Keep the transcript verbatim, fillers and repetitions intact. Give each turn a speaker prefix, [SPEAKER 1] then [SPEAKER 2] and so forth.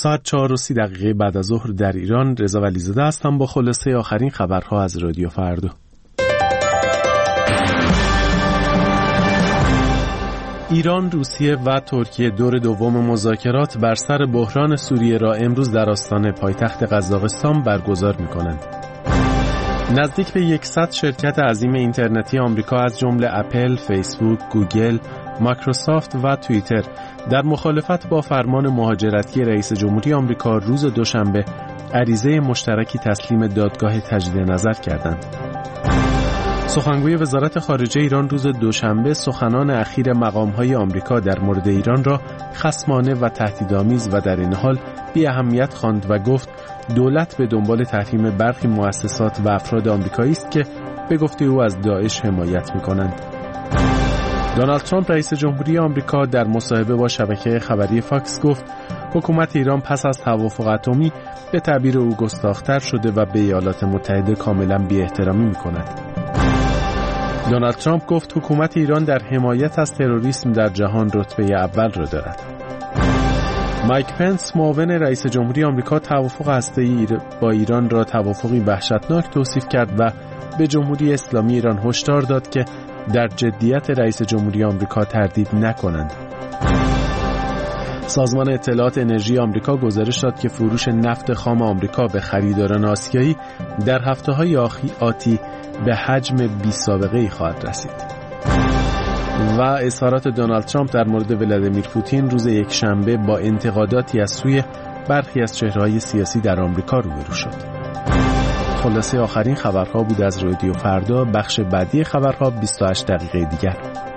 [SPEAKER 1] ساعت چهار و سی دقیقه بعد از ظهر در ایران. رضا ولیزاده هستم با خلاصه آخرین خبرها از رادیو فردا. ایران، روسیه و ترکیه دور دوم مذاکرات بر سر بحران سوریه را امروز در آستان پایتخت قزاقستان برگزار می‌کنند. نزدیک به صد شرکت عظیم اینترنتی آمریکا از جمله اپل، فیسبوک، گوگل، مایکروسافت و توییتر در مخالفت با فرمان مهاجرتی رئیس جمهوری آمریکا روز دوشنبه عریضه مشترکی تسلیم دادگاه تجدید نظر کردند. سخنگوی وزارت خارجه ایران روز دوشنبه سخنان اخیر مقام‌های آمریکا در مورد ایران را خصمانه و تهدیدآمیز و در این حال بی اهمیت خواند و گفت دولت به دنبال تحریم برخی مؤسسات و افراد آمریکایی است که به گفته او از داعش حمایت می‌کنند. دونالد ترامپ رئیس جمهوری آمریکا در مصاحبه با شبکه خبری فاکس گفت حکومت ایران پس از توافق اتمی به تعبیر او گستاخ‌تر شده و به ایالات متحده کاملا بی‌احترامی می‌کند. دونالد ترامپ گفت حکومت ایران در حمایت از تروریسم در جهان رتبه اول را دارد. مایک پنس معاون رئیس جمهوری آمریکا توافق هسته‌ای با ایران را توافقی وحشتناک توصیف کرد و به جمهوری اسلامی ایران هشدار داد که در جدیت رئیس جمهوری آمریکا تردید نکنند. سازمان اطلاعات انرژی آمریکا گزارش داد که فروش نفت خام آمریکا به خریداران آسیایی در هفته‌های آتی به حجم بی سابقه‌ای خواهد رسید. و اظهارات دونالد ترامپ در مورد ولادیمیر پوتین روز یکشنبه با انتقاداتی از سوی برخی از چهره‌های سیاسی در آمریکا روبرو شد. خلاصه آخرین خبرها بود از رادیو فردا. بخش بعدی خبرها بیست و هشت دقیقه دیگر.